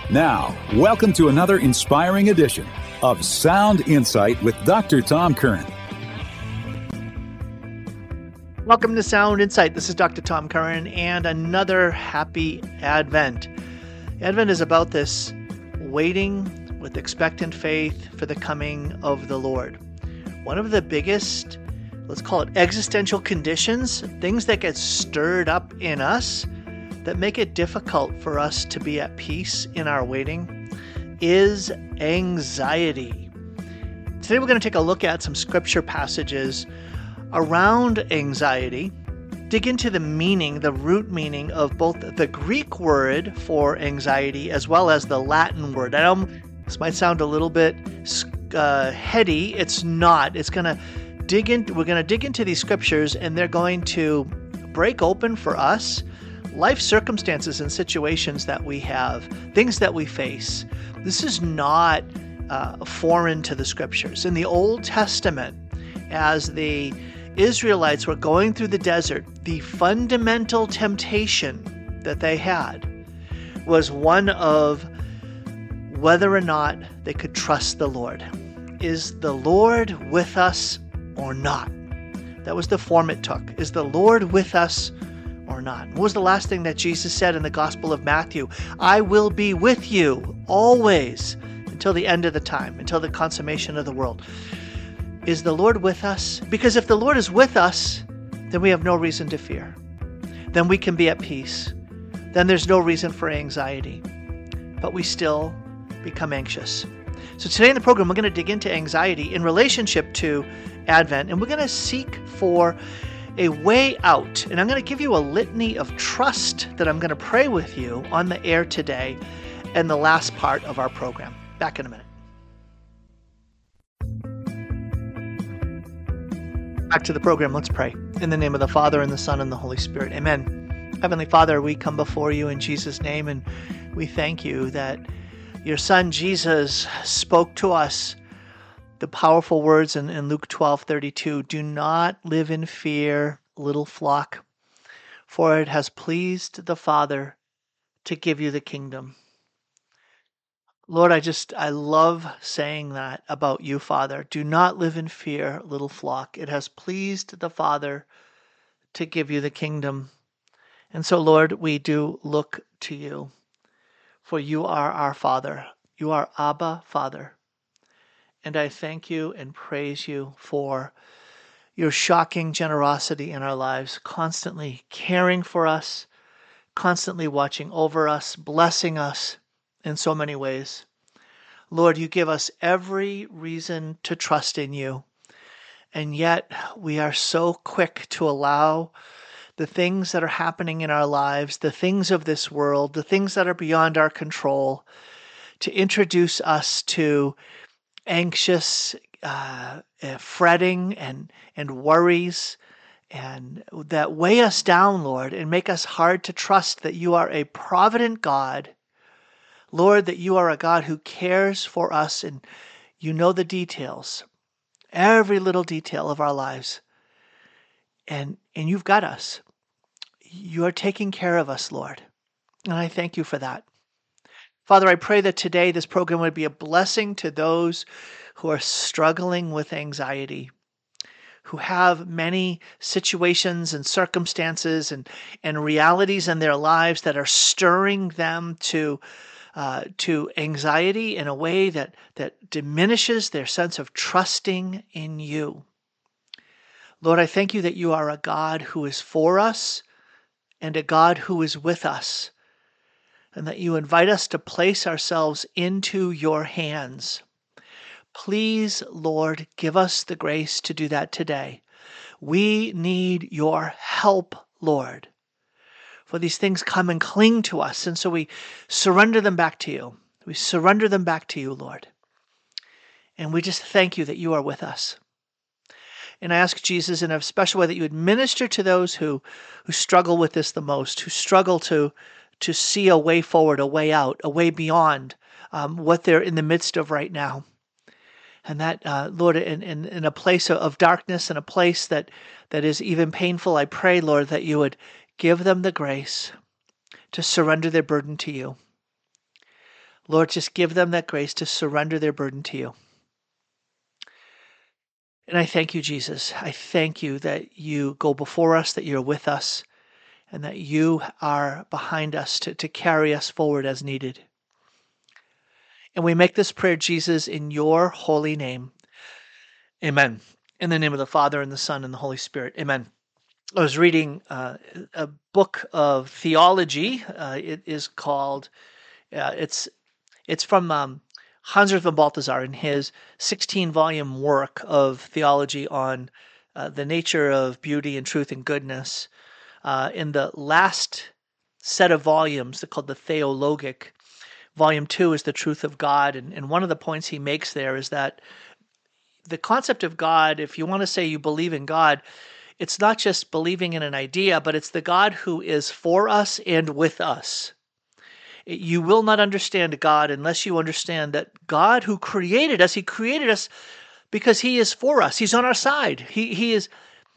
Now, welcome to another inspiring edition of Sound Insight with Dr. Tom Curran. Welcome to Sound Insight. This is Dr. Tom Curran and another happy Advent. Advent is about this waiting with expectant faith for the coming of the Lord. One of the biggest, let's call it existential conditions, things that get stirred up in us that make it difficult for us to be at peace in our waiting, is anxiety. Today we're going to take a look at some scripture passages around anxiety, dig into the meaning, the root meaning of both the Greek word for anxiety as well as the Latin word. I know this might sound a little bit heady. It's not. We're going to dig into these scriptures, and they're going to break open for us life circumstances and situations that we have, things that we face. This is not foreign to the scriptures. In the Old Testament, as the Israelites were going through the desert, the fundamental temptation that they had was one of whether or not they could trust the Lord. Is the Lord with us or not? That was the form it took. Is the Lord with us or not? What was the last thing that Jesus said in the Gospel of Matthew? I will be with you always until the end of the time, until the consummation of the world. Is the Lord with us? Because if the Lord is with us, then we have no reason to fear. Then we can be at peace. Then there's no reason for anxiety. But we still become anxious. So today in the program, we're going to dig into anxiety in relationship to Advent, and we're going to seek for a way out. And I'm going to give you a litany of trust that I'm going to pray with you on the air today and the last part of our program. Back in a minute. Back to the program. Let's pray. In the name of the Father, and the Son, and the Holy Spirit. Amen. Heavenly Father, we come before you in Jesus' name, and we thank you that your Son Jesus spoke to us the powerful words in Luke 12:32, do not live in fear, little flock, for it has pleased the Father to give you the kingdom. Lord, I love saying that about you, Father. Do not live in fear, little flock. It has pleased the Father to give you the kingdom. And so, Lord, we do look to you, for you are our Father. You are Abba, Father. And I thank you and praise you for your shocking generosity in our lives, constantly caring for us, constantly watching over us, blessing us in so many ways. Lord, you give us every reason to trust in you, and yet we are so quick to allow the things that are happening in our lives, the things of this world, the things that are beyond our control, to introduce us to anxious fretting and worries, and that weigh us down, Lord, and make us hard to trust that you are a provident God. Lord, that you are a God who cares for us, and you know the details, every little detail of our lives. And you've got us. You are taking care of us, Lord. And I thank you for that. Father, I pray that today this program would be a blessing to those who are struggling with anxiety, who have many situations and circumstances and realities in their lives that are stirring them to anxiety in a way that diminishes their sense of trusting in you. Lord, I thank you that you are a God who is for us and a God who is with us, and that you invite us to place ourselves into your hands. Please, Lord, give us the grace to do that today. We need your help, Lord. For these things come and cling to us, and so we surrender them back to you. We surrender them back to you, Lord. And we just thank you that you are with us. And I ask, Jesus, in a special way that you would minister to those who struggle with this the most, who struggle to see a way forward, a way out, a way beyond what they're in the midst of right now. And that, Lord, in a place of darkness, in a place that is even painful, I pray, Lord, that you would give them the grace to surrender their burden to you. Lord, just give them that grace to surrender their burden to you. And I thank you, Jesus. I thank you that you go before us, that you're with us, and that you are behind us to carry us forward as needed. And we make this prayer, Jesus, in your holy name. Amen. In the name of the Father, and the Son, and the Holy Spirit. Amen. I was reading a book of theology. It is called, it's from Hans von Balthasar in his 16-volume work of theology on the nature of beauty and truth and goodness. In the last set of volumes, they're called the Theologic. Volume 2 is the truth of God. And one of the points he makes there is that the concept of God, if you want to say you believe in God, it's not just believing in an idea, but it's the God who is for us and with us. You will not understand God unless you understand that God who created us, he created us because he is for us. He's on our side. He has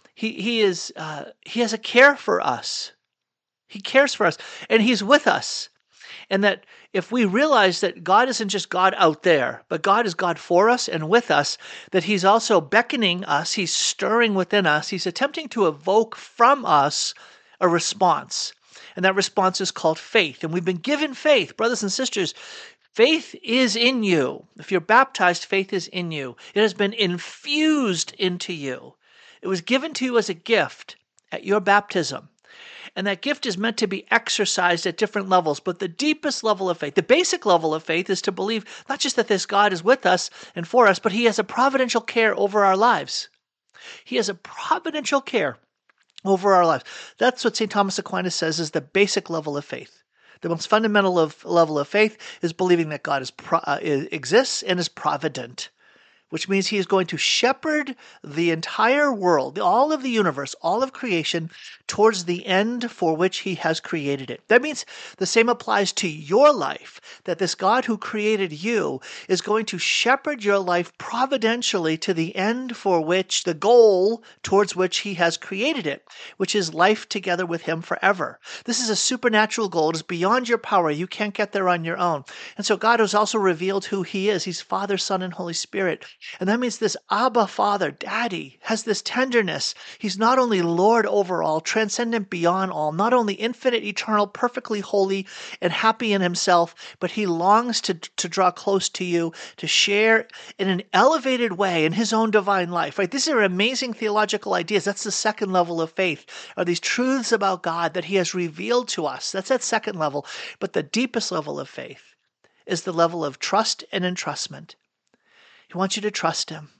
a care for us. He cares for us and he's with us. And that if we realize that God isn't just God out there, but God is God for us and with us, that he's also beckoning us, he's stirring within us, he's attempting to evoke from us a response. And that response is called faith. And we've been given faith, brothers and sisters. Faith is in you. If you're baptized, faith is in you. It has been infused into you. It was given to you as a gift at your baptism. And that gift is meant to be exercised at different levels. But the deepest level of faith, the basic level of faith, is to believe not just that this God is with us and for us, but he has a providential care over our lives. He has a providential care over our lives. That's what St. Thomas Aquinas says is the basic level of faith. The most fundamental level of faith is believing that God exists and is provident, which means he is going to shepherd the entire world, all of the universe, all of creation, towards the end for which he has created it. That means the same applies to your life, that this God who created you is going to shepherd your life providentially to the end for which, the goal towards which he has created it, which is life together with him forever. This is a supernatural goal. It is beyond your power. You can't get there on your own. And so God has also revealed who he is. He's Father, Son, and Holy Spirit. And that means this Abba Father, Daddy, has this tenderness. He's not only Lord over all, transcendent beyond all, not only infinite, eternal, perfectly holy, and happy in himself, but he longs to draw close to you, to share in an elevated way in his own divine life. Right? These are amazing theological ideas. That's the second level of faith, are these truths about God that he has revealed to us. That's that second level. But the deepest level of faith is the level of trust and entrustment. He wants you to trust him.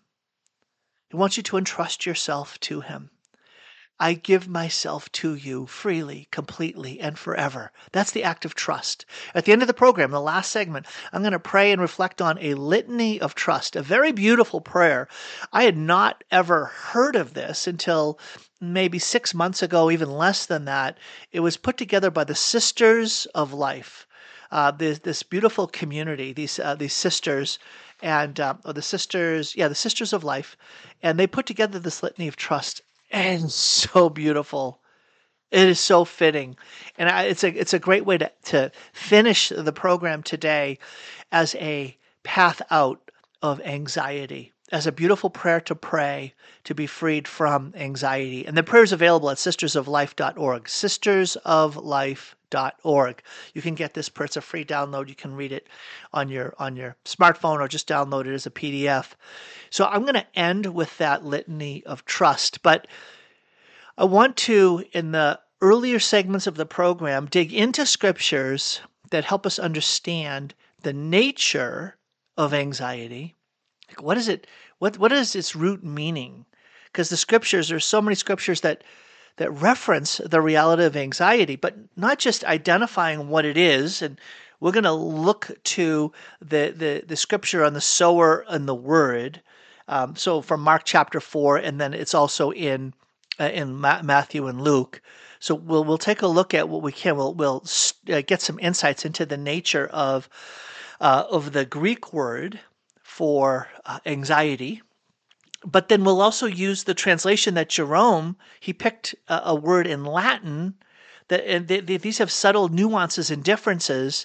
He wants you to entrust yourself to him. I give myself to you freely, completely, and forever. That's the act of trust. At the end of the program, the last segment, I'm going to pray and reflect on a litany of trust, a very beautiful prayer. I had not ever heard of this until maybe 6 months ago, even less than that. It was put together by the Sisters of Life, this beautiful community, these sisters, and the Sisters of Life, and they put together this litany of trust, and so beautiful. It is so fitting, and it's a great way to finish the program today as a path out of anxiety, as a beautiful prayer to pray to be freed from anxiety. And the prayer is available at sistersoflife.org, sistersoflife.org. You can get this prayer. It's a free download. You can read it on your smartphone or just download it as a PDF. So I'm going to end with that litany of trust, but I want to, in the earlier segments of the program, dig into scriptures that help us understand the nature of anxiety. Like, what is it? What is its root meaning? Because the scriptures, there's so many scriptures that reference the reality of anxiety, but not just identifying what it is. And we're going to look to the scripture on the sower and the word. So from Mark chapter 4, and then it's also in Matthew and Luke. So we'll take a look at what we can. We'll get some insights into the nature of the Greek word for anxiety. But then we'll also use the translation that Jerome, he picked a word in Latin, and these have subtle nuances and differences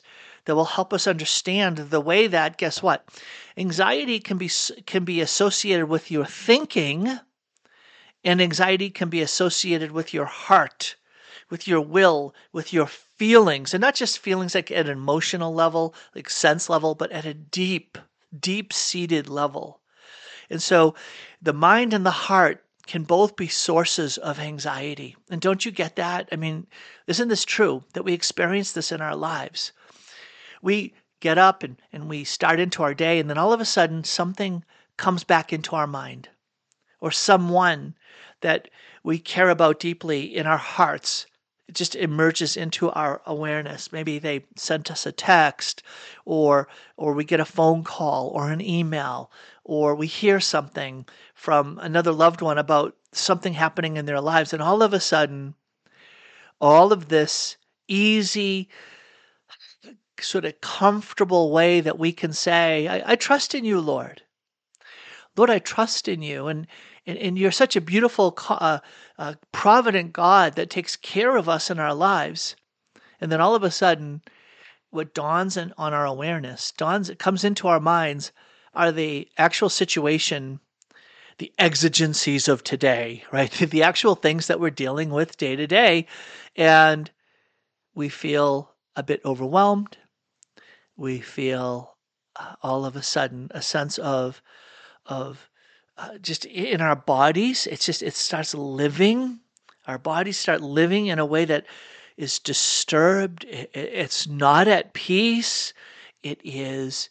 that will help us understand the way that, guess what? Anxiety can be associated with your thinking, and anxiety can be associated with your heart, with your will, with your feelings, and not just feelings like at an emotional level, like sense level, but at a deep, deep-seated level. And so the mind and the heart can both be sources of anxiety. And don't you get that? I mean, isn't this true that we experience this in our lives? We get up and we start into our day, and then all of a sudden something comes back into our mind, or someone that we care about deeply in our hearts. It just emerges into our awareness. Maybe they sent us a text, or we get a phone call or an email, or we hear something from another loved one about something happening in their lives. And all of a sudden, all of this easy, sort of comfortable way that we can say, I trust in you, Lord. Lord, I trust in you. And you're such a beautiful, provident God that takes care of us in our lives. And then all of a sudden, what dawns on our awareness, it comes into our minds, are the actual situation, the exigencies of today, right? The actual things that we're dealing with day to day. And we feel a bit overwhelmed. We feel all of a sudden a sense of just in our bodies. It starts living. Our bodies start living in a way that is disturbed. It's not at peace. It is,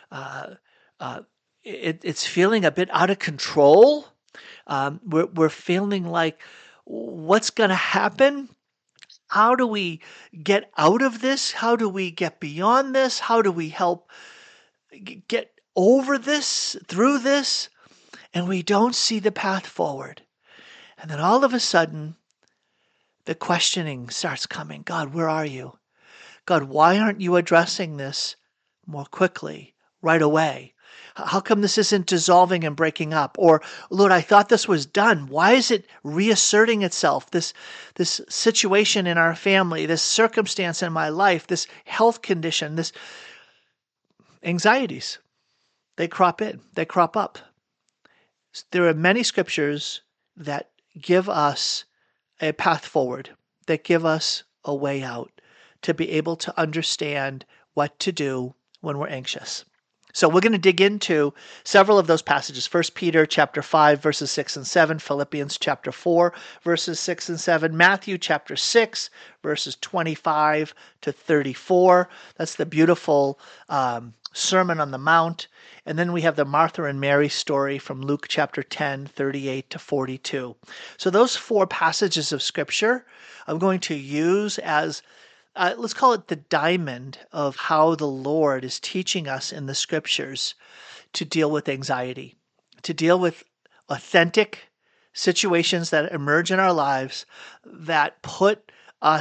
it's feeling a bit out of control. We're feeling like, what's going to happen? How do we get out of this? How do we get beyond this? How do we help get over this, through this? And we don't see the path forward. And then all of a sudden, the questioning starts coming. God, where are you? God, why aren't you addressing this more quickly, right away? How come this isn't dissolving and breaking up? Or, Lord, I thought this was done. Why is it reasserting itself? This situation in our family, this circumstance in my life, this health condition, this anxieties, they crop up. There are many scriptures that give us a path forward, that give us a way out to be able to understand what to do when we're anxious. So we're going to dig into several of those passages. 1 Peter chapter 5, verses 6 and 7, Philippians chapter 4, verses 6 and 7, Matthew chapter 6, verses 25 to 34. That's the beautiful Sermon on the Mount. And then we have the Martha and Mary story from Luke chapter 10, 38 to 42. So those four passages of Scripture I'm going to use as let's call it the diamond of how the Lord is teaching us in the Scriptures to deal with anxiety, to deal with authentic situations that emerge in our lives that put our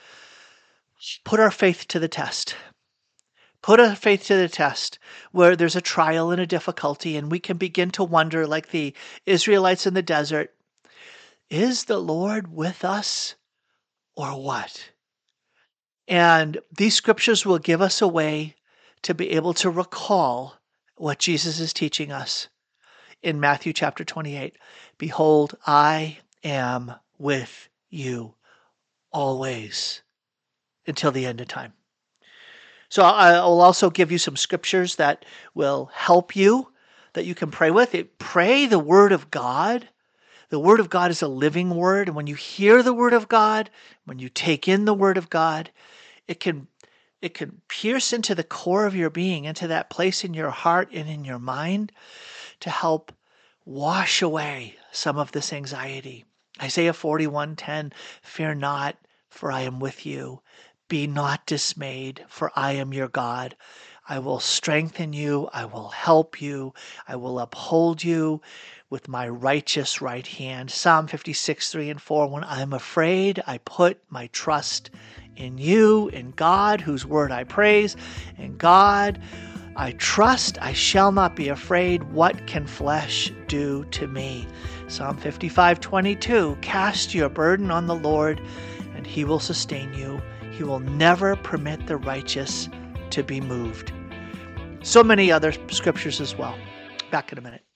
faith to the test. Put our faith to the test where there's a trial and a difficulty, and we can begin to wonder, like the Israelites in the desert, is the Lord with us or what? And these scriptures will give us a way to be able to recall what Jesus is teaching us in Matthew chapter 28. Behold, I am with you always until the end of time. So I will also give you some scriptures that will help you, that you can pray with. Pray the Word of God. The Word of God is a living Word. And when you hear the Word of God, when you take in the Word of God, it can pierce into the core of your being, into that place in your heart and in your mind to help wash away some of this anxiety. Isaiah 41:10, fear not, for I am with you. Be not dismayed, for I am your God. I will strengthen you. I will help you. I will uphold you with my righteous right hand. Psalm 56:3 and 4, when I am afraid, I put my trust in you, in God, whose word I praise. In God I trust, I shall not be afraid. What can flesh do to me? Psalm 55:22, cast your burden on the Lord, and he will sustain you. He will never permit the righteous to be moved. So many other scriptures as well. Back in a minute.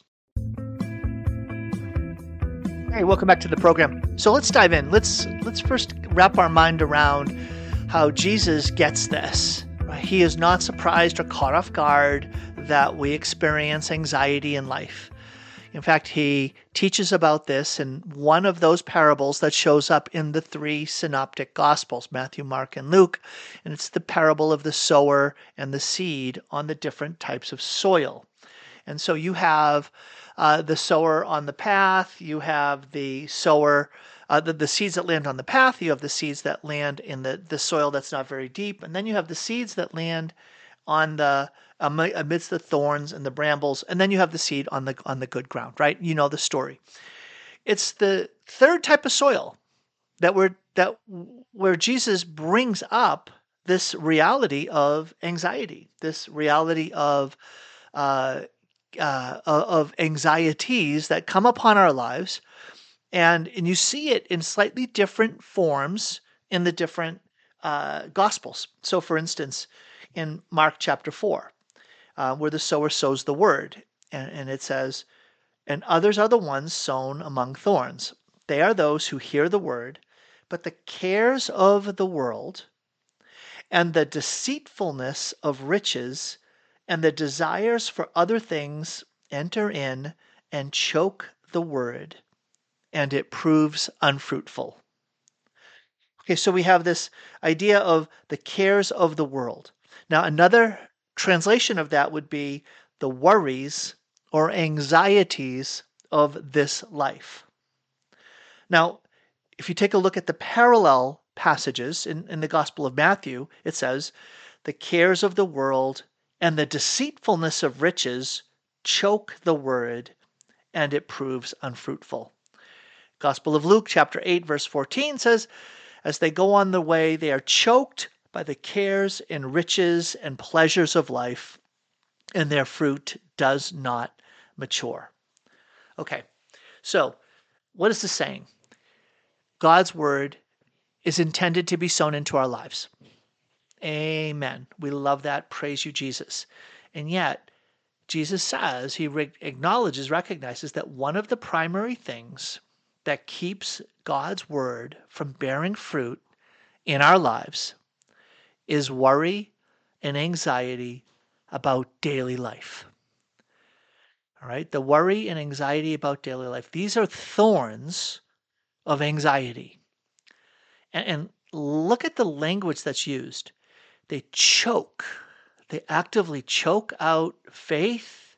Hey, welcome back to the program. So let's dive in. Let's first wrap our mind around how Jesus gets this. Right? He is not surprised or caught off guard that we experience anxiety in life. In fact, he teaches about this in one of those parables that shows up in the three synoptic gospels, Matthew, Mark, and Luke. And it's the parable of the sower and the seed on the different types of soil. And so you have the sower on the path, you have the sower, the seeds that land on the path, you have the seeds that land in the soil that's not very deep, and then you have the seeds that land on the amidst the thorns and the brambles, and then you have the seed on the good ground, right? You know the story. It's the third type of soil where Jesus brings up this reality of anxiety, this reality of anxieties that come upon our lives, and you see it in slightly different forms in the different Gospels. So, for instance, in Mark chapter 4, where the sower sows the word, and it says, "And others are the ones sown among thorns. They are those who hear the word, but the cares of the world and the deceitfulness of riches and the desires for other things enter in and choke the word, and it proves unfruitful." Okay, so we have this idea of the cares of the world. Now, another translation of that would be the worries or anxieties of this life. Now, if you take a look at the parallel passages in the Gospel of Matthew, it says, "The cares of the world and the deceitfulness of riches choke the word, and it proves unfruitful." Gospel of Luke, chapter 8, verse 14 says, "As they go on the way, they are choked by the cares and riches and pleasures of life, and their fruit does not mature." Okay, so what is this saying? God's word is intended to be sown into our lives. Amen. We love that. Praise you, Jesus. And yet, Jesus says, he recognizes that one of the primary things that keeps God's word from bearing fruit in our lives is worry and anxiety about daily life. All right? The worry and anxiety about daily life. These are thorns of anxiety. And look at the language that's used. They choke. They actively choke out faith,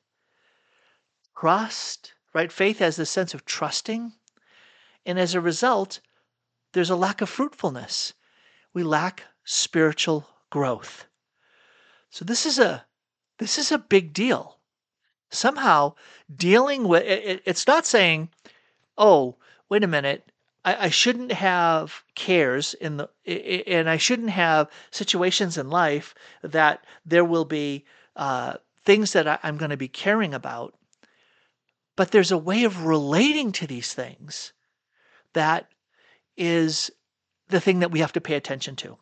trust, right? Faith has this sense of trusting. And as a result, there's a lack of fruitfulness. We lack spiritual growth. So this is a big deal. Somehow dealing with it's not saying, "Oh, wait a minute, I shouldn't have cares and I shouldn't have situations in life that there will be things that I'm going to be caring about." But there's a way of relating to these things that is the thing that we have to pay attention to.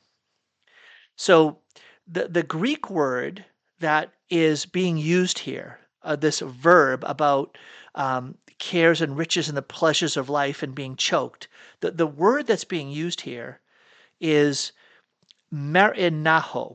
So the Greek word that is being used here, this verb about cares and riches and the pleasures of life and being choked, the word that's being used here is merimnaho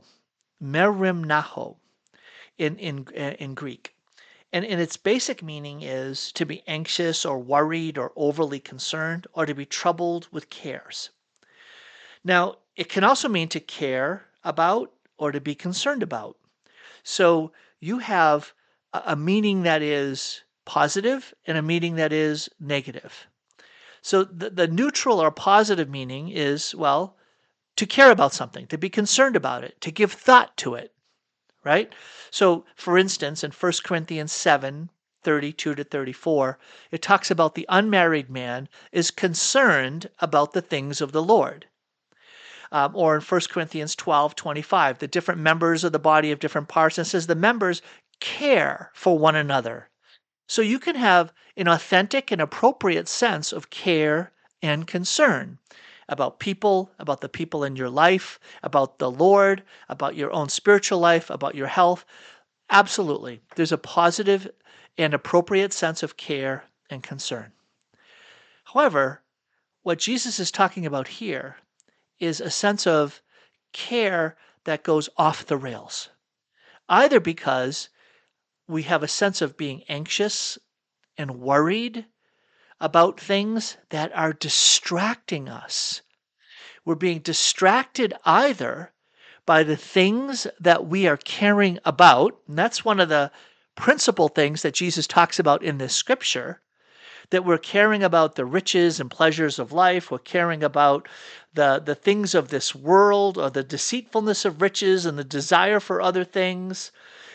in Greek. And its basic meaning is to be anxious or worried or overly concerned or to be troubled with cares. Now, it can also mean to care about or to be concerned about. So you have a meaning that is positive and a meaning that is negative. So the neutral or positive meaning is, well, to care about something, to be concerned about it, to give thought to it, right? So, for instance, in 1 Corinthians 7, 32 to 34, it talks about the unmarried man is concerned about the things of the Lord. Or in 1 Corinthians 12, 25, the different members of the body have different parts, and it says the members care for one another. So you can have an authentic and appropriate sense of care and concern. about people, about the people in your life, about the Lord, about your own spiritual life, about your health. Absolutely. There's a positive and appropriate sense of care and concern. However, what Jesus is talking about here is a sense of care that goes off the rails, either because we have a sense of being anxious and worried about things that are distracting us. We're being distracted either by the things that we are caring about, and that's one of the principal things that Jesus talks about in this scripture, that we're caring about the riches and pleasures of life, we're caring about the things of this world, or the deceitfulness of riches and the desire for other things.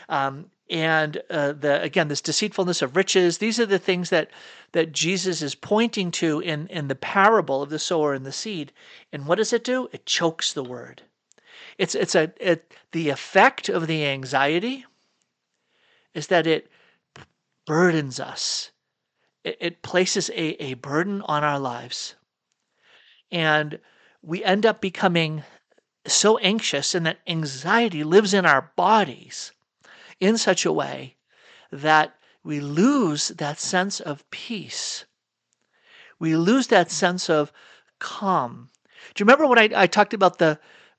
Again, this deceitfulness of riches, these are the things that Jesus is pointing to in the parable of the sower and the seed. And what does it do? It chokes the word. The effect of the anxiety is that it burdens us. It places a burden on our lives. And we end up becoming so anxious, and that anxiety lives in our bodies in such a way that we lose that sense of peace. We lose that sense of calm. Do you remember when I talked about the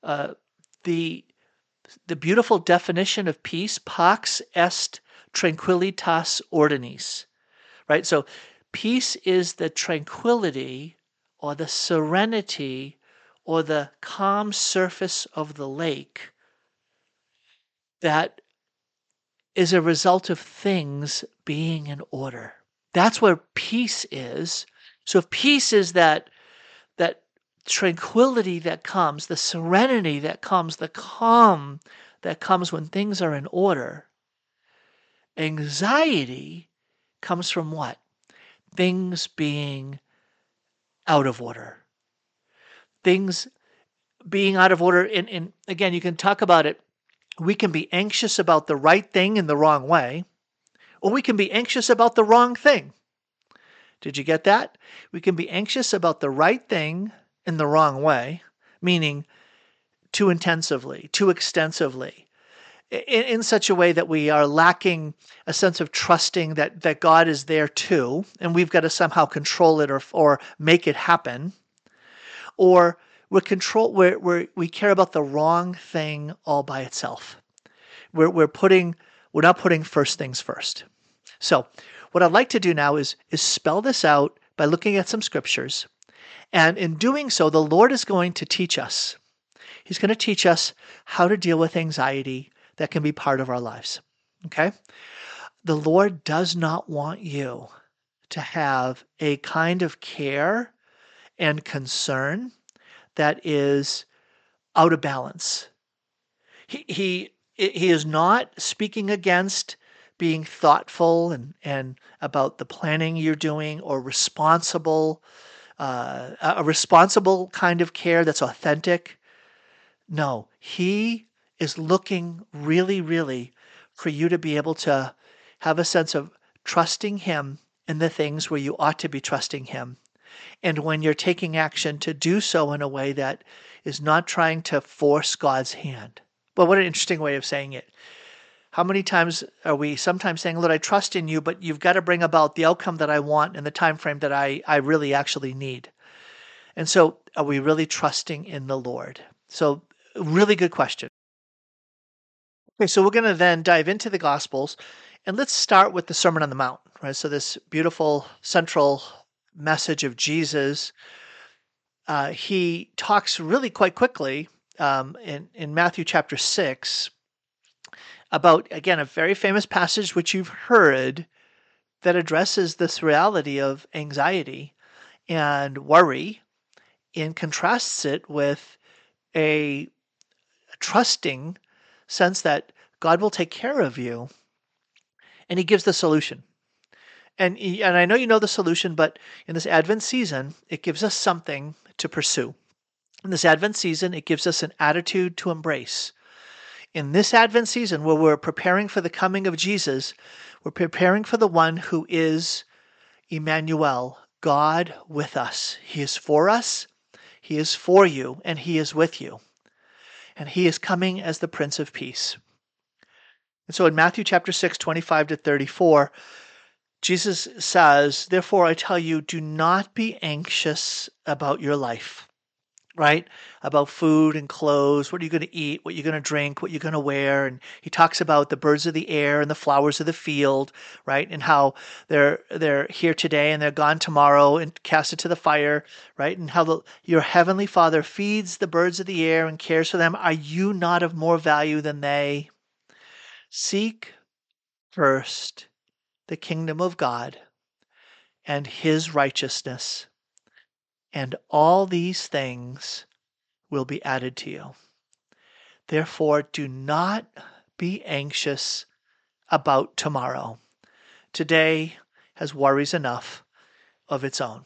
beautiful definition of peace? Pax est tranquillitas ordinis. Right? So peace is the tranquility or the serenity or the calm surface of the lake that is a result of things being in order. That's where peace is. So if peace is that tranquility that comes, the serenity that comes, the calm that comes when things are in order, anxiety comes from what? Things being out of order. Things being out of order. And again, you can talk about it. We can be anxious about the right thing in the wrong way, or we can be anxious about the wrong thing. Did you get that? We can be anxious about the right thing in the wrong way, meaning too intensively, too extensively, in such a way that we are lacking a sense of trusting that God is there too, and we've got to somehow control it or make it happen. Or we care about the wrong thing all by itself. We're not putting first things first. So what I'd like to do now is spell this out by looking at some scriptures. And in doing so, the Lord is going to teach us. He's going to teach us how to deal with anxiety that can be part of our lives. Okay? The Lord does not want you to have a kind of care and concern that is out of balance. He is not speaking against being thoughtful and about the planning you're doing, or responsible, a responsible kind of care that's authentic. No, he is looking really, really for you to be able to have a sense of trusting him in the things where you ought to be trusting him. And when you're taking action, to do so in a way that is not trying to force God's hand. But what an interesting way of saying it. How many times are we sometimes saying, Lord, I trust in you, but you've got to bring about the outcome that I want in the time frame that I really actually need. And so are we really trusting in the Lord? So really good question. Okay, so we're going to then dive into the Gospels, and let's start with the Sermon on the Mount, right? So this beautiful central message of Jesus, he talks really quite quickly in Matthew chapter 6 about, again, a very famous passage which you've heard that addresses this reality of anxiety and worry, and contrasts it with a trusting sense that God will take care of you. And he gives the solution. And I know you know the solution, but in this Advent season, it gives us something to pursue. In this Advent season, it gives us an attitude to embrace. In this Advent season, where we're preparing for the coming of Jesus, we're preparing for the one who is Emmanuel, God with us. He is for us. He is for you, and He is with you. And He is coming as the Prince of Peace. And so in Matthew chapter 6, 25 to 34, Jesus says, "Therefore I tell you, do not be anxious about your life," right? About food and clothes, what are you going to eat, what you're going to drink, what you're going to wear. And he talks about the birds of the air and the flowers of the field, right? And how they're here today and they're gone tomorrow and cast into the fire, right? And how your heavenly Father feeds the birds of the air and cares for them. Are you not of more value than they? Seek first the kingdom of God and His righteousness, and all these things will be added to you. Therefore, do not be anxious about tomorrow. Today has worries enough of its own.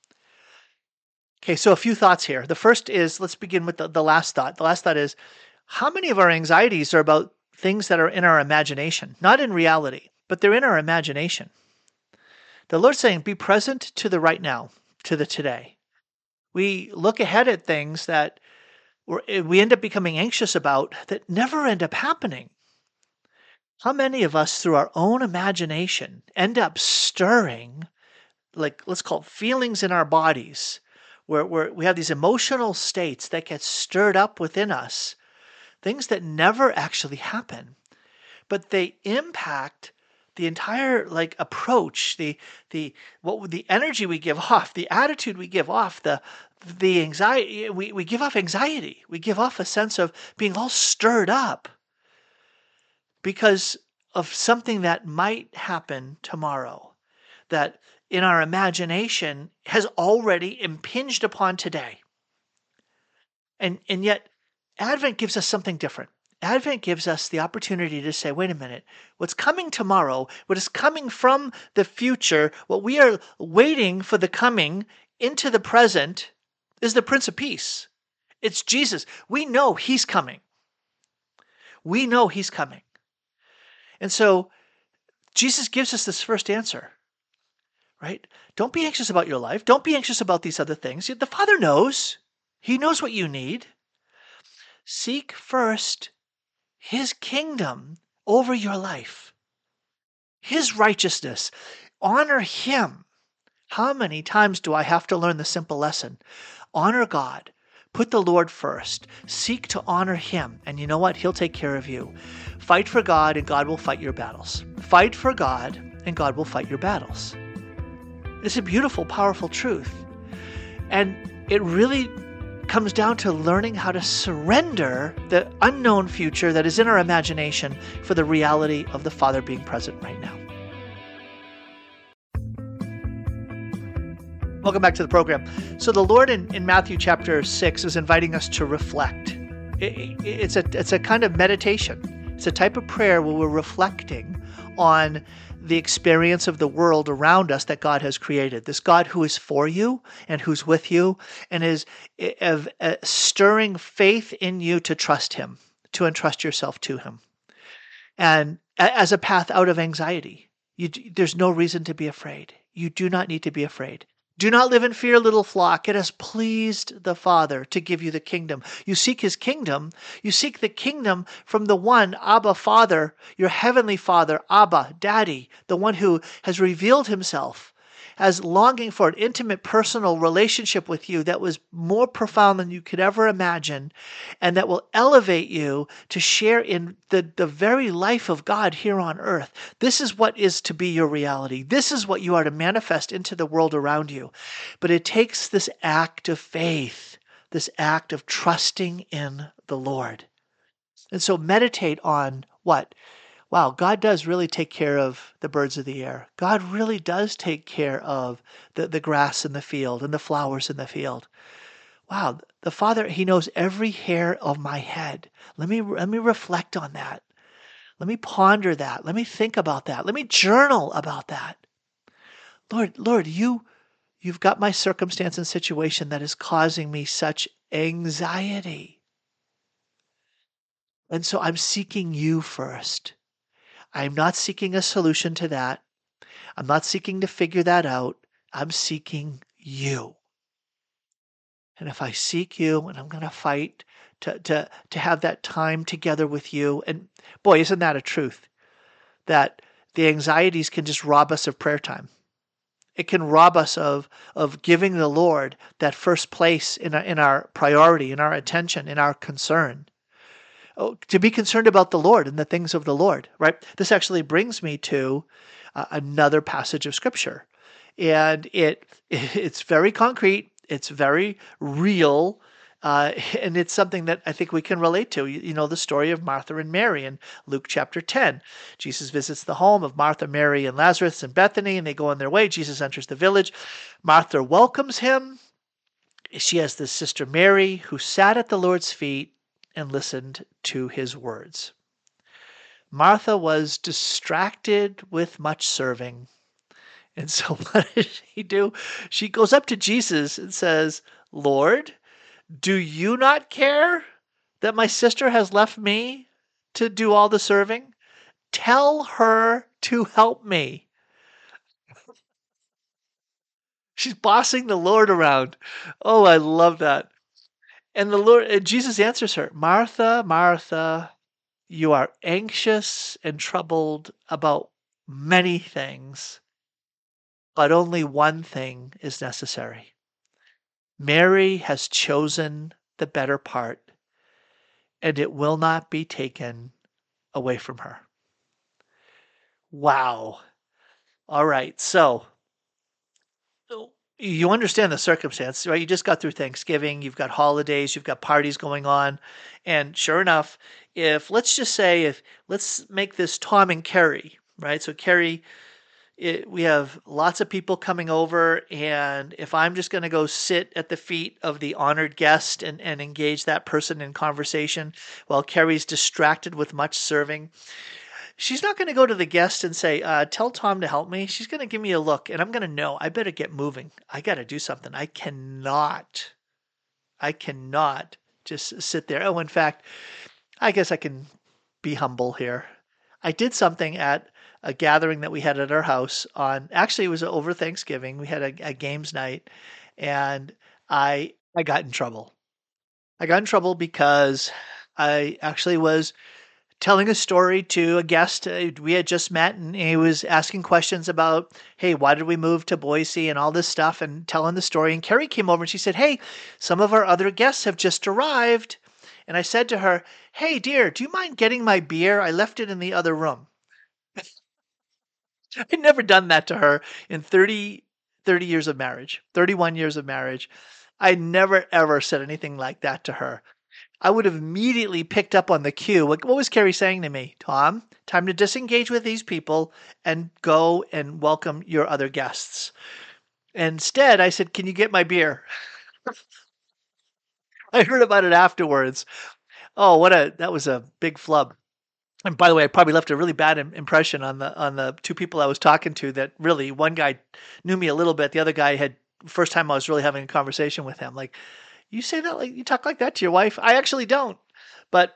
Okay, so a few thoughts here. The first is, let's begin with the last thought. The last thought is, how many of our anxieties are about things that are in our imagination, not in reality, but they're in our imagination? The Lord's saying, be present to the right now, to the today. We look ahead at things that we end up becoming anxious about that never end up happening. How many of us, through our own imagination, end up stirring, like, let's call it feelings in our bodies, where we have these emotional states that get stirred up within us, things that never actually happen, but they impact the entire approach, the energy we give off, the attitude we give off, the anxiety. We give off anxiety. We give off a sense of being all stirred up because of something that might happen tomorrow, that in our imagination has already impinged upon today. And yet Advent gives us something different. Advent gives us the opportunity to say, wait a minute, what's coming tomorrow, what is coming from the future, what we are waiting for the coming into the present is the Prince of Peace. It's Jesus. We know He's coming. We know He's coming. And so Jesus gives us this first answer, right? Don't be anxious about your life. Don't be anxious about these other things. The Father knows. He knows what you need. Seek first His kingdom over your life, His righteousness. Honor Him. How many times do I have to learn the simple lesson? Honor God. Put the Lord first. Seek to honor Him. And you know what? He'll take care of you. Fight for God and God will fight your battles. Fight for God and God will fight your battles. It's a beautiful, powerful truth. And it really comes down to learning how to surrender the unknown future that is in our imagination for the reality of the Father being present right now. Welcome back to the program. So the Lord in Matthew chapter 6 is inviting us to reflect. It's a kind of meditation. It's a type of prayer where we're reflecting on the experience of the world around us that God has created. This God who is for you and who's with you and is stirring faith in you to trust Him, to entrust yourself to Him. And as a path out of anxiety, there's no reason to be afraid. You do not need to be afraid. Do not live in fear, little flock. It has pleased the Father to give you the kingdom. You seek His kingdom. You seek the kingdom from the one, Abba, Father, your heavenly Father, Abba, Daddy, the one who has revealed Himself as longing for an intimate, personal relationship with you that was more profound than you could ever imagine, and that will elevate you to share in the very life of God here on earth. This is what is to be your reality. This is what you are to manifest into the world around you. But it takes this act of faith, this act of trusting in the Lord. And so meditate on what? Wow, God does really take care of the birds of the air. God really does take care of the grass in the field and the flowers in the field. Wow, the Father, He knows every hair of my head. Let me reflect on that. Let me ponder that. Let me think about that. Let me journal about that. Lord, you've got my circumstance and situation that is causing me such anxiety. And so I'm seeking you first. I'm not seeking a solution to that. I'm not seeking to figure that out. I'm seeking you. And if I seek you, and I'm going to fight to have that time together with you. And boy, isn't that a truth? That the anxieties can just rob us of prayer time. It can rob us of giving the Lord that first place in our priority, in our attention, in our concern. Oh, to be concerned about the Lord and the things of the Lord, right? This actually brings me to another passage of Scripture, and it's very concrete, it's very real, and it's something that I think we can relate to. You know the story of Martha and Mary in Luke chapter 10. Jesus visits the home of Martha, Mary, and Lazarus in Bethany, and they go on their way. Jesus enters the village. Martha welcomes him. She has this sister Mary who sat at the Lord's feet and listened to his words. Martha was distracted with much serving. And so what does she do? She goes up to Jesus and says, Lord, do you not care that my sister has left me to do all the serving? Tell her to help me. She's bossing the Lord around. Oh, I love that. And Jesus answers her, Martha, Martha, you are anxious and troubled about many things, but only one thing is necessary. Mary has chosen the better part, and it will not be taken away from her. Wow. All right. So you understand the circumstance, right? You just got through Thanksgiving, you've got holidays, you've got parties going on. And sure enough, let's make this Tom and Carrie, right? So Carrie, we have lots of people coming over, and if I'm just going to go sit at the feet of the honored guest and engage that person in conversation while Carrie's distracted with much serving, she's not going to go to the guest and say, tell Tom to help me. She's going to give me a look, and I'm going to know I better get moving. I got to do something. I cannot just sit there. Oh, in fact, I guess I can be humble here. I did something at a gathering that we had at our house actually it was over Thanksgiving. We had a games night, and I got in trouble. I got in trouble because I actually was telling a story to a guest we had just met, and he was asking questions about, hey, why did we move to Boise and all this stuff, and telling the story. And Carrie came over and she said, hey, some of our other guests have just arrived. And I said to her, hey, dear, do you mind getting my beer? I left it in the other room. I'd never done that to her in 30 years of marriage, 31 years of marriage. I never, ever said anything like that to her. I would have immediately picked up on the cue. What was Carrie saying to me? Tom, time to disengage with these people and go and welcome your other guests. Instead, I said, can you get my beer? I heard about it afterwards. Oh, that was a big flub. And by the way, I probably left a really bad impression on the two people I was talking to. That really, one guy knew me a little bit. The other guy had first time I was really having a conversation with him. Like, you say that, like you talk like that to your wife? I actually don't. But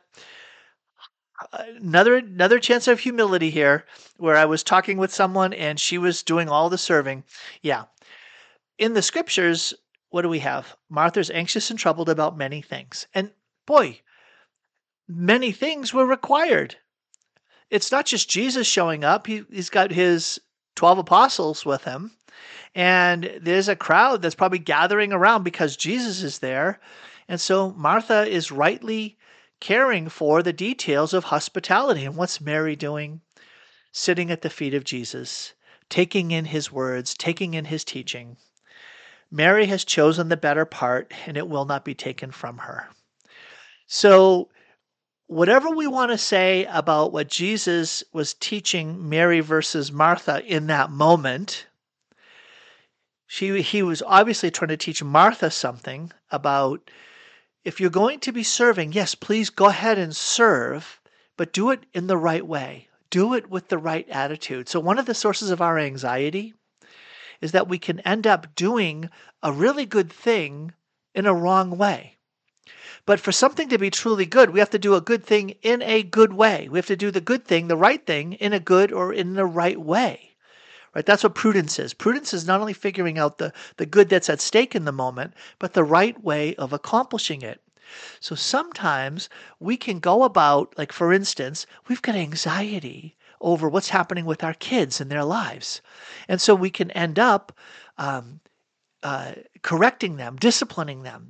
another chance of humility here, where I was talking with someone and she was doing all the serving. Yeah, in the scriptures, what do we have? Martha's anxious and troubled about many things, and boy, many things were required. It's not just Jesus showing up. He's got his 12 apostles with him. And there's a crowd that's probably gathering around because Jesus is there. And so Martha is rightly caring for the details of hospitality. And what's Mary doing? Sitting at the feet of Jesus, taking in his words, taking in his teaching. Mary has chosen the better part, and it will not be taken from her. So whatever we want to say about what Jesus was teaching Mary versus Martha in that moment, he was obviously trying to teach Martha something about, if you're going to be serving, yes, please go ahead and serve, but do it in the right way. Do it with the right attitude. So one of the sources of our anxiety is that we can end up doing a really good thing in a wrong way. But for something to be truly good, we have to do a good thing in a good way. We have to do the good thing, the right thing, in a good or in the right way. right? That's what prudence is. Prudence is not only figuring out the good that's at stake in the moment, but the right way of accomplishing it. So sometimes we can go about, like for instance, we've got anxiety over what's happening with our kids in their lives. And so we can end up um, correcting them, disciplining them,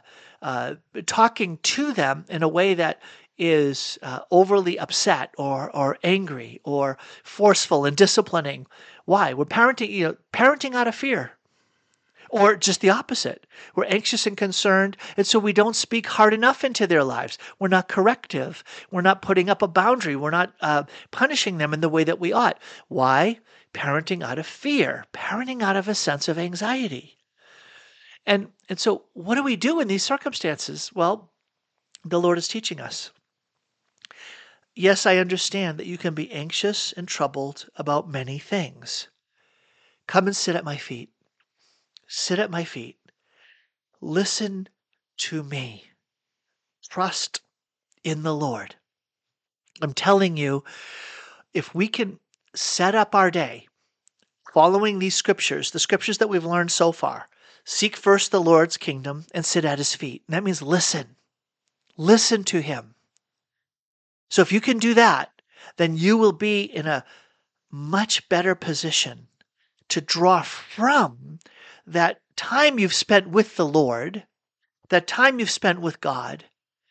talking to them in a way that is overly upset or angry or forceful and disciplining. Why? We're parenting out of fear. Or just the opposite. We're anxious and concerned, and so we don't speak hard enough into their lives. We're not corrective. We're not putting up a boundary. We're not punishing them in the way that we ought. Why? Parenting out of fear, parenting out of a sense of anxiety. And so what do we do in these circumstances? Well, the Lord is teaching us. Yes, I understand that you can be anxious and troubled about many things. Come and sit at my feet. Sit at my feet. Listen to me. Trust in the Lord. I'm telling you, if we can set up our day following these scriptures, the scriptures that we've learned so far, seek first the Lord's kingdom and sit at his feet. And that means listen. Listen to him. So if you can do that, then you will be in a much better position to draw from that time you've spent with the Lord, that time you've spent with God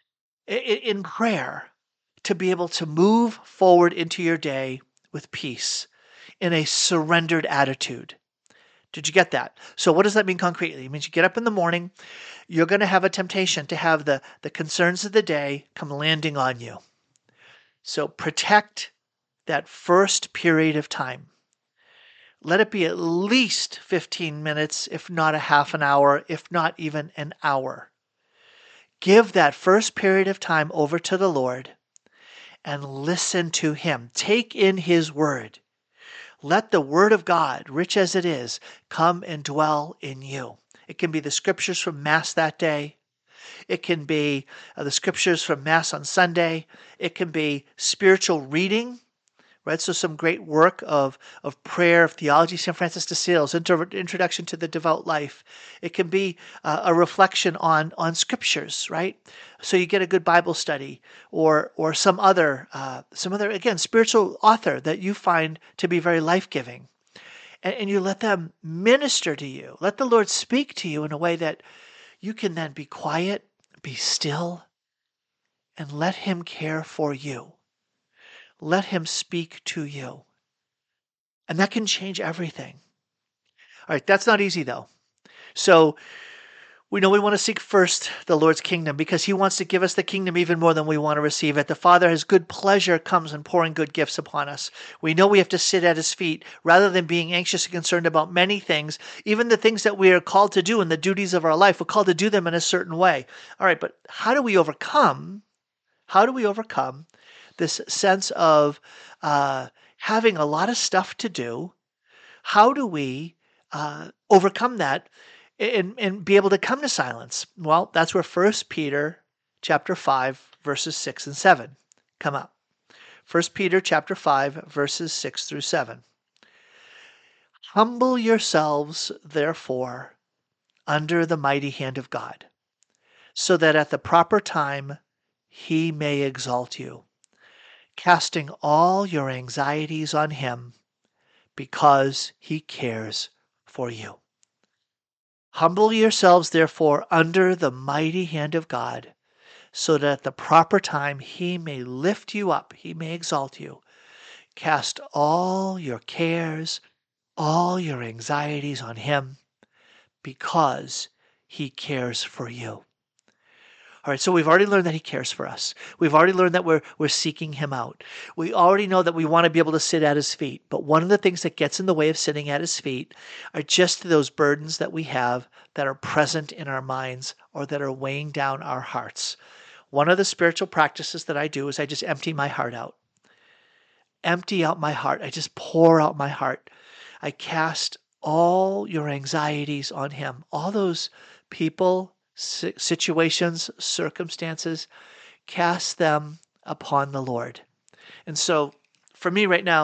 in prayer, to be able to move forward into your day with peace in a surrendered attitude. Did you get that? So what does that mean concretely? It means you get up in the morning, you're going to have a temptation to have the concerns of the day come landing on you. So protect that first period of time. Let it be at least 15 minutes, if not a half an hour, if not even an hour. Give that first period of time over to the Lord and listen to him. Take in his word. Let the word of God, rich as it is, come and dwell in you. It can be the scriptures from Mass that day. It can be the scriptures from Mass on Sunday. It can be spiritual reading, right? So some great work of prayer, of theology, St. Francis de Sales, Introduction to the Devout Life. It can be a reflection on scriptures, right? So you get a good Bible study or some other, again, spiritual author that you find to be very life-giving. And you let them minister to you. Let the Lord speak to you in a way that you can then be quiet, be still, and let him care for you. Let him speak to you. And that can change everything. All right, that's not easy though. So we know we want to seek first the Lord's kingdom because he wants to give us the kingdom even more than we want to receive it. The Father has good pleasure comes in pouring good gifts upon us. We know we have to sit at his feet rather than being anxious and concerned about many things, even the things that we are called to do in the duties of our life. We're called to do them in a certain way. All right, but how do we overcome this sense of having a lot of stuff to do? How do we overcome that and be able to come to silence? Well, that's where 1 Peter chapter 5, verses 6 and 7 come up. 1 Peter chapter 5, verses 6 through 7. Humble yourselves, therefore, under the mighty hand of God, so that at the proper time he may exalt you, casting all your anxieties on him because he cares for you. Humble yourselves, therefore, under the mighty hand of God, so that at the proper time he may lift you up, he may exalt you. Cast all your cares, all your anxieties on him, because he cares for you. All right, so we've already learned that he cares for us. We've already learned that we're seeking him out. We already know that we want to be able to sit at his feet. But one of the things that gets in the way of sitting at his feet are just those burdens that we have that are present in our minds or that are weighing down our hearts. One of the spiritual practices that I do is I just empty my heart out. Empty out my heart. I just pour out my heart. I cast all your anxieties on him. All those people, situations, circumstances, cast them upon the Lord. And so for me right now,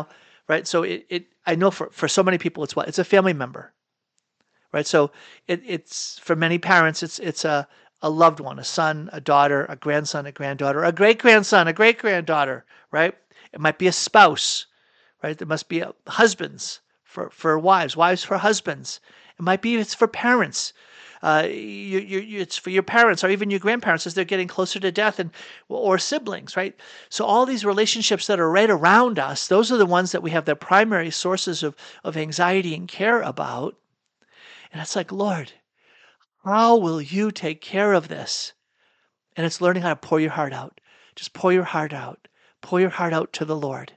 right? So I know for so many people, it's what? It's a family member, right? So it's for many parents, it's a loved one, a son, a daughter, a grandson, a granddaughter, a great-grandson, a great-granddaughter, right? It might be a spouse, right? There must be husbands for wives, wives for husbands. It might be it's for parents. It's for your parents or even your grandparents as they're getting closer to death, or siblings, right? So all these relationships that are right around us, those are the ones that we have the primary sources of anxiety and care about. And it's like, Lord, how will you take care of this? And it's learning how to pour your heart out. Just pour your heart out. Pour your heart out to the Lord.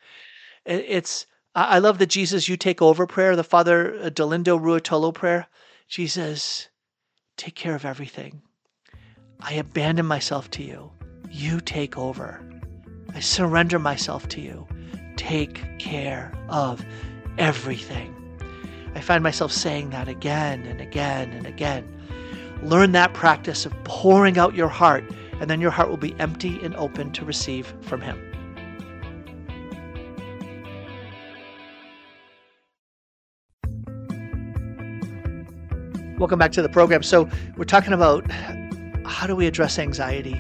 I love the Jesus, you take over prayer, the Father Dolindo Ruotolo prayer. Jesus, take care of everything. I abandon myself to you. You take over. I surrender myself to you. Take care of everything. I find myself saying that again and again and again. Learn that practice of pouring out your heart, and then your heart will be empty and open to receive from Him. Welcome back to the program. So we're talking about how do we address anxiety?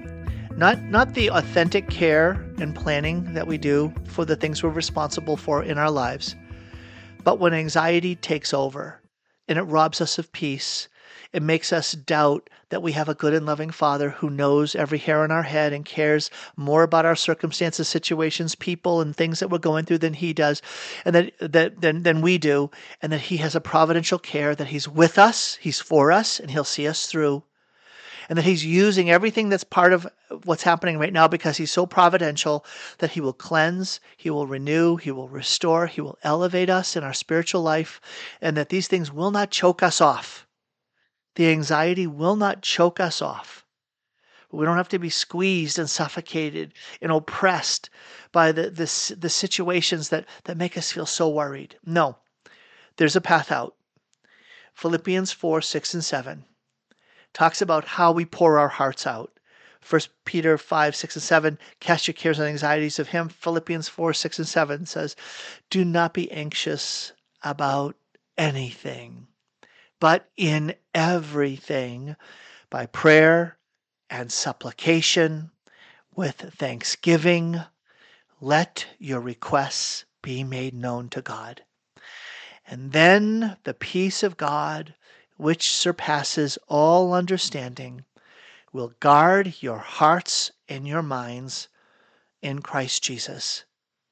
Not the authentic care and planning that we do for the things we're responsible for in our lives, but when anxiety takes over and it robs us of peace, it makes us doubt that we have a good and loving Father who knows every hair on our head and cares more about our circumstances, situations, people, and things that we're going through than He does, and than we do, and that He has a providential care, that He's with us, He's for us, and He'll see us through, and that He's using everything that's part of what's happening right now because He's so providential that He will cleanse, He will renew, He will restore, He will elevate us in our spiritual life, and that these things will not choke us off. The anxiety will not choke us off. We don't have to be squeezed and suffocated and oppressed by the situations that make us feel so worried. No, there's a path out. Philippians 4, 6, and 7 talks about how we pour our hearts out. 1 Peter 5, 6, and 7, cast your cares and anxieties of Him. Philippians 4, 6, and 7 says, do not be anxious about anything, but in everything, by prayer and supplication, with thanksgiving, let your requests be made known to God. And then the peace of God, which surpasses all understanding, will guard your hearts and your minds in Christ Jesus.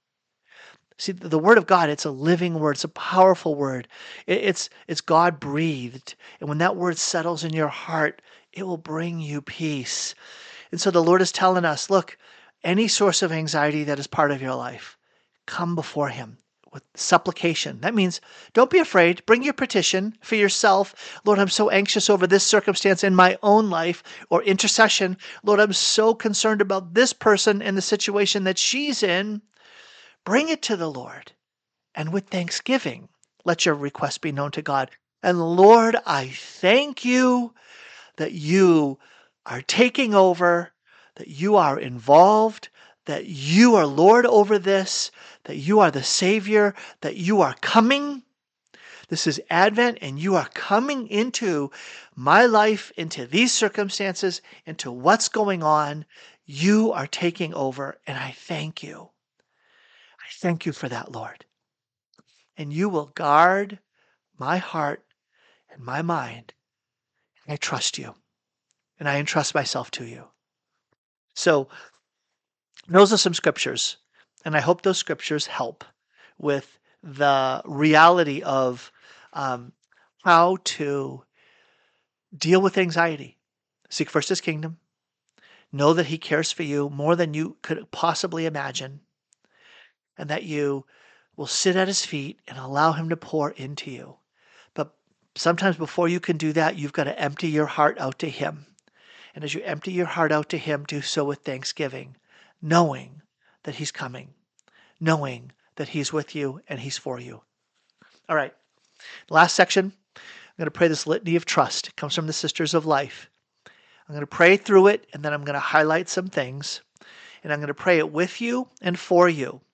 See, the Word of God, it's a living word. It's a powerful word. It's God-breathed. And when that word settles in your heart, it will bring you peace. And so the Lord is telling us, look, any source of anxiety that is part of your life, come before Him with supplication. That means don't be afraid. Bring your petition for yourself. Lord, I'm so anxious over this circumstance in my own life, or intercession. Lord, I'm so concerned about this person and the situation that she's in. Bring it to the Lord, and with thanksgiving, let your request be known to God. And Lord, I thank you that you are taking over, that you are involved, that you are Lord over this, that you are the Savior, that you are coming. This is Advent, and you are coming into my life, into these circumstances, into what's going on. You are taking over, and I thank you. I thank you for that, Lord. And you will guard my heart and my mind. And I trust you. And I entrust myself to you. So those are some scriptures. And I hope those scriptures help with the reality of how to deal with anxiety. Seek first His kingdom. Know that He cares for you more than you could possibly imagine. And that you will sit at His feet and allow Him to pour into you. But sometimes before you can do that, you've got to empty your heart out to Him. And as you empty your heart out to Him, do so with thanksgiving, knowing that He's coming, knowing that He's with you and He's for you. All right, last section, I'm going to pray this litany of trust. It comes from the Sisters of Life. I'm going to pray through it, and then I'm going to highlight some things, and I'm going to pray it with you and for you,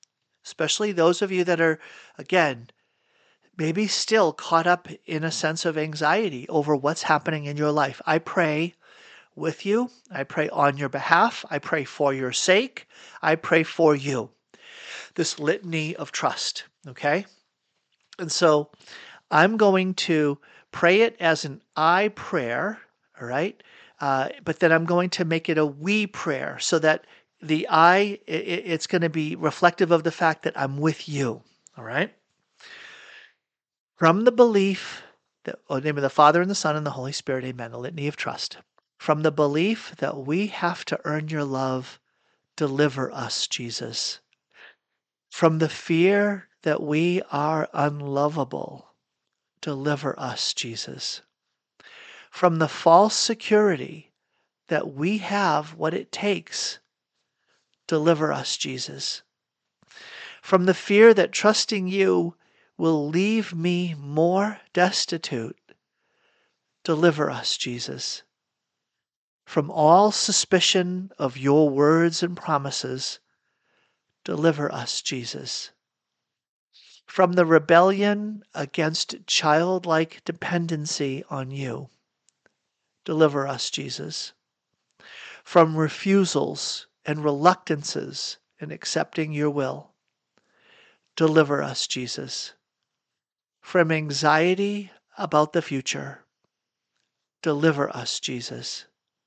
especially those of you that are, again, maybe still caught up in a sense of anxiety over what's happening in your life. I pray with you. I pray on your behalf. I pray for your sake. I pray for you. This litany of trust, okay? And so I'm going to pray it as an I prayer, all right? But then I'm going to make it a we prayer so that the I, it's going to be reflective of the fact that I'm with you, all right? From the belief that, in the name of the Father and the Son and the Holy Spirit, amen, a litany of trust. From the belief that we have to earn your love, deliver us, Jesus. From the fear that we are unlovable, deliver us, Jesus. From the false security that we have what it takes, deliver us, Jesus. From the fear that trusting you will leave me more destitute, deliver us, Jesus. From all suspicion of your words and promises, deliver us, Jesus. From the rebellion against childlike dependency on you, deliver us, Jesus. From refusals and reluctances in accepting your will, deliver us, Jesus. From anxiety about the future, deliver us, Jesus.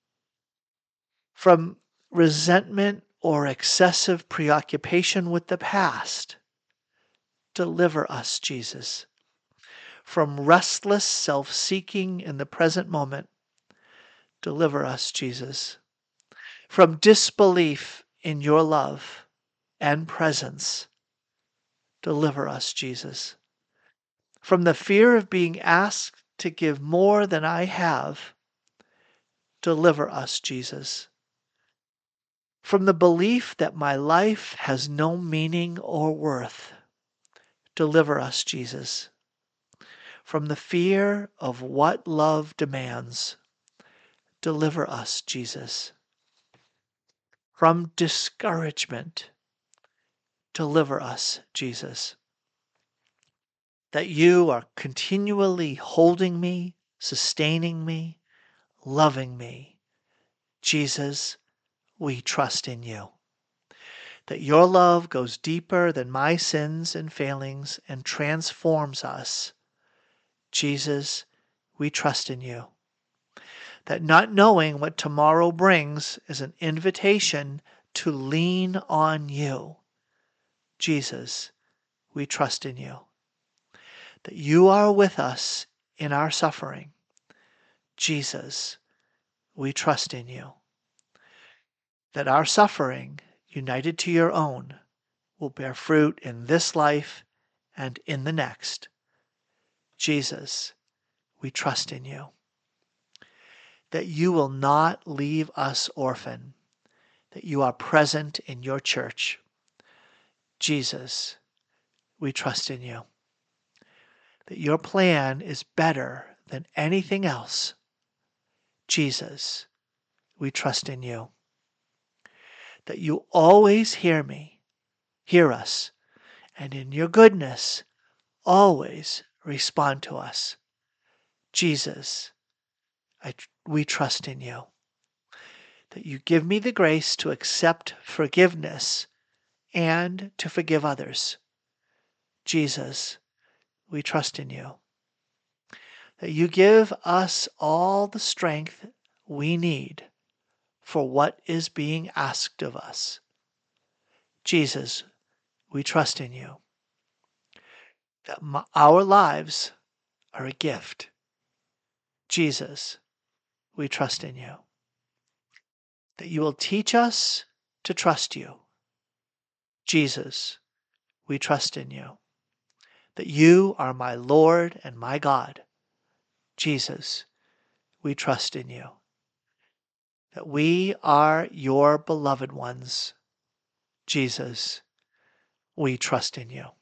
From resentment or excessive preoccupation with the past, deliver us, Jesus. From restless self-seeking in the present moment, deliver us, Jesus. From disbelief in your love and presence, deliver us, Jesus. From the fear of being asked to give more than I have, deliver us, Jesus. From the belief that my life has no meaning or worth, deliver us, Jesus. From the fear of what love demands, deliver us, Jesus. From discouragement, deliver us, Jesus. That you are continually holding me, sustaining me, loving me. Jesus, we trust in you. That your love goes deeper than my sins and failings and transforms us. Jesus, we trust in you. That not knowing what tomorrow brings is an invitation to lean on you. Jesus, we trust in you. That you are with us in our suffering. Jesus, we trust in you. That our suffering, united to your own, will bear fruit in this life and in the next. Jesus, we trust in you. That you will not leave us orphan, that you are present in your church. Jesus, we trust in you. That your plan is better than anything else. Jesus, we trust in you. That you always hear us, and in your goodness, always respond to us. Jesus, we trust in you. That you give me the grace to accept forgiveness and to forgive others. Jesus, we trust in you. That you give us all the strength we need for what is being asked of us. Jesus, we trust in you. That our lives are a gift. Jesus, we trust in you. That you will teach us to trust you. Jesus, we trust in you. That you are my Lord and my God. Jesus, we trust in you. That we are your beloved ones. Jesus, we trust in you.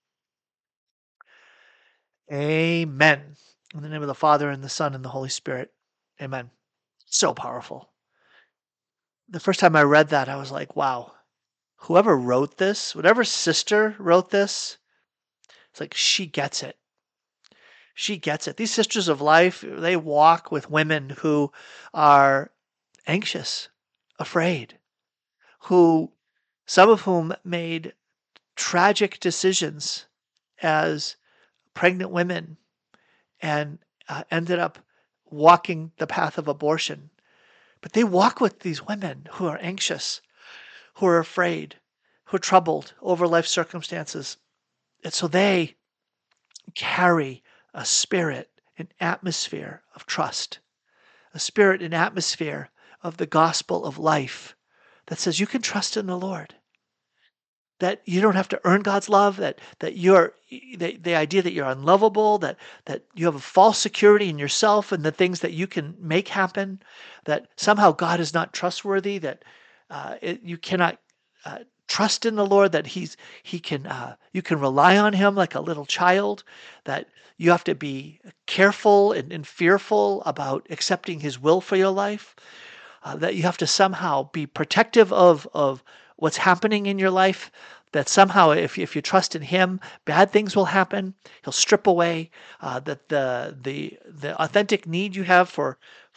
Amen. In the name of the Father and the Son and the Holy Spirit. Amen. So powerful. The first time I read that, I was like, wow. whoever wrote this, whatever sister wrote this, it's like she gets it. She gets it. These sisters of life, they walk with women who are anxious, afraid, who some of whom made tragic decisions as pregnant women and ended up walking the path of abortion. But they walk with these women who are anxious, who are afraid, who are troubled over life circumstances. And so they carry a spirit, an atmosphere of trust, a spirit, an atmosphere of the gospel of life that says you can trust in the Lord. That you don't have to earn God's love, that you're the idea that you're unlovable, that you have a false security in yourself and the things that you can make happen, that somehow God is not trustworthy, that you cannot trust in the Lord, that you can rely on Him like a little child, that you have to be careful and fearful about accepting His will for your life, that you have to somehow be protective of what's happening in your life, that somehow if you trust in Him, bad things will happen. He'll strip away that the authentic need you have for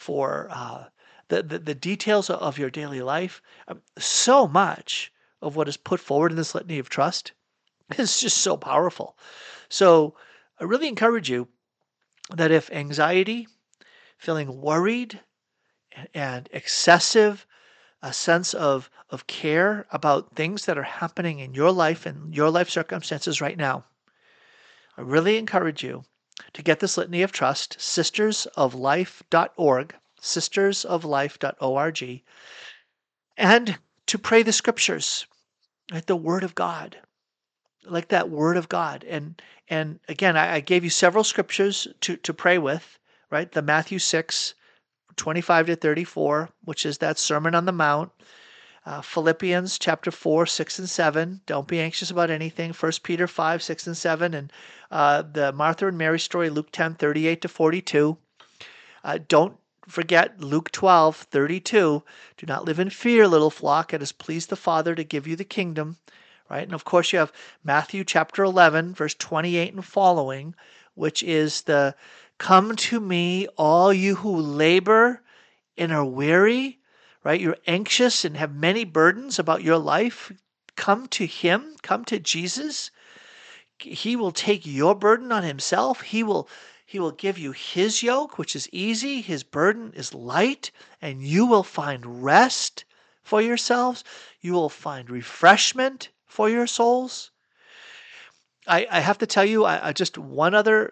the details of your daily life. So much of what is put forward in this litany of trust is just so powerful. So I really encourage you that if anxiety, feeling worried, and excessive a sense of care about things that are happening in your life and your life circumstances right now, I really encourage you to get this litany of trust, sistersoflife.org, sistersoflife.org, and to pray the scriptures, like the Word of God, like that Word of God. And again, I gave you several scriptures to pray with, right? The Matthew 6:25-34, which is that Sermon on the Mount. Philippians chapter 4, 6 and 7. Don't be anxious about anything. 1 Peter 5, 6 and 7. And the Martha and Mary story, Luke 10, 38-42. Don't forget Luke 12, 32. Do not live in fear, little flock. It has pleased the Father to give you the kingdom. Right? And of course you have Matthew chapter 11, verse 28 and following, which is the come to me, all you who labor and are weary, right? You're anxious and have many burdens about your life. Come to Him. Come to Jesus. He will take your burden on Himself. He will give you His yoke, which is easy. His burden is light, and you will find rest for yourselves. You will find refreshment for your souls. I have to tell you, I just one other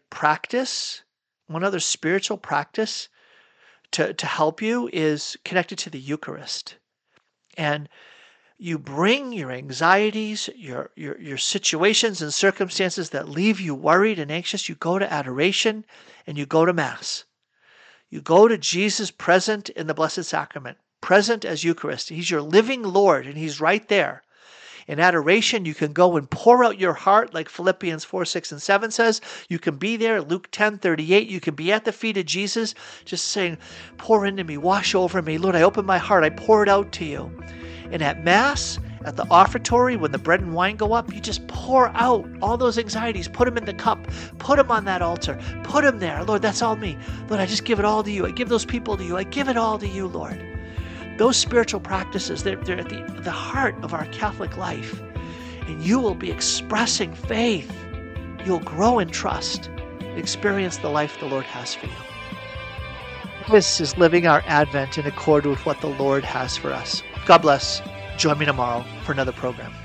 spiritual practice to help you is connected to the Eucharist. And you bring your anxieties, your situations and circumstances that leave you worried and anxious, you go to adoration and you go to Mass. You go to Jesus present in the Blessed Sacrament, present as Eucharist. He's your living Lord and He's right there. In adoration, you can go and pour out your heart like Philippians 4, 6, and 7 says. You can be there, Luke 10, 38. You can be at the feet of Jesus, just saying, pour into me, wash over me. Lord, I open my heart, I pour it out to you. And at Mass, at the offertory, when the bread and wine go up, you just pour out all those anxieties, put them in the cup, put them on that altar, put them there. Lord, that's all me. Lord, I just give it all to you. I give those people to you. I give it all to you, Lord. Those spiritual practices, they're at the heart of our Catholic life. And you will be expressing faith. You'll grow in trust, experience the life the Lord has for you. This is living our Advent in accord with what the Lord has for us. God bless. Join me tomorrow for another program.